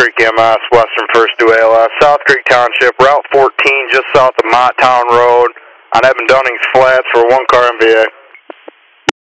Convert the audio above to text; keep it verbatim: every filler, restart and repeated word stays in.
Creek M S, Western First to A L S, South Creek Township, Route fourteen, just south of Mott Town Road, on Evan Dunning's Flats for one car M V A.